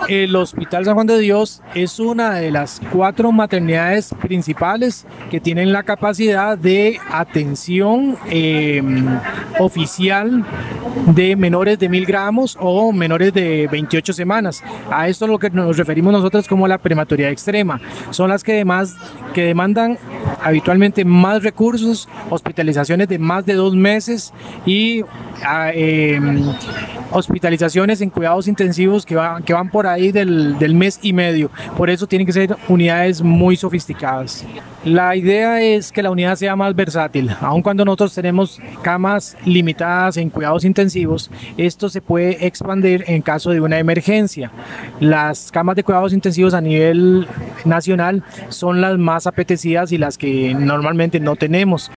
El Hospital San Juan de Dios es una de las 4 maternidades principales que tienen la capacidad de atención oficial de menores de 1.000 gramos o menores de 28 semanas. A esto es lo que nos referimos nosotros como la prematuridad extrema. Son las que demandan habitualmente más recursos, hospitalizaciones de más de 2 meses y hospitalizaciones en cuidados intensivos que van por ahí del mes y medio. Por eso tienen que ser unidades muy sofisticadas. La idea es que la unidad sea más versátil. Aun cuando nosotros tenemos camas limitadas en cuidados intensivos, esto se puede expandir en caso de una emergencia. Las camas de cuidados intensivos a nivel nacional son las más apetecidas y las que normalmente no tenemos.